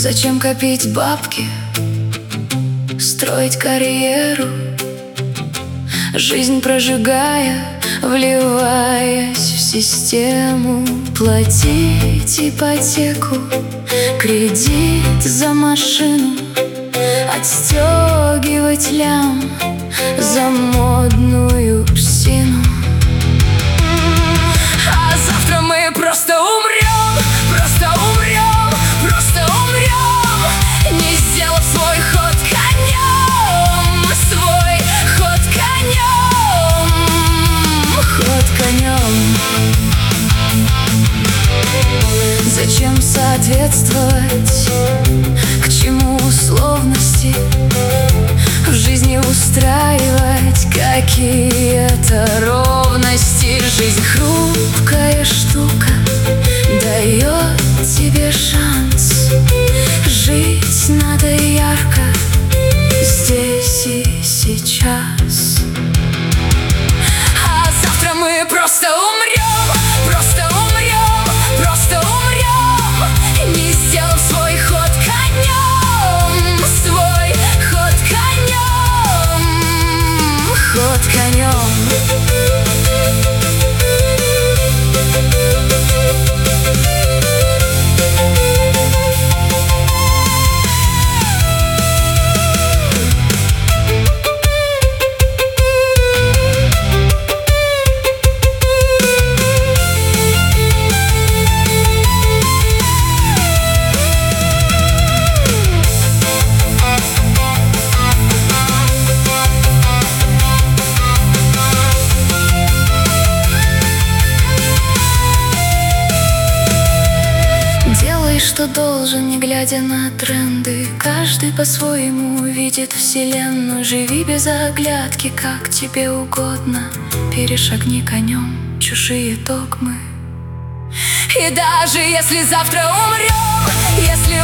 Зачем копить бабки, строить карьеру, жизнь прожигая, вливаясь в систему? Платить ипотеку, кредит за машину, отстегивать лям за модную псину. А завтра мы просто умрем, просто умрем, просто умрем, не сделав свой ход конем, свой ход конем, ход конем. Зачем соответствовать, к чему условности, в жизни устраивать какие-то ровности? Жизнь хрупкая штука, дает тебе шанс. Жить надо ярко, здесь и сейчас. А завтра мы просто умрем, просто умрем, просто умрем, не сделав свой ход конем, свой ход конем, ход конем. Что должен, не глядя на тренды. Каждый по-своему видит вселенную. Живи без оглядки, как тебе угодно. Перешагни конем чужие догмы. И даже если завтра умрем, если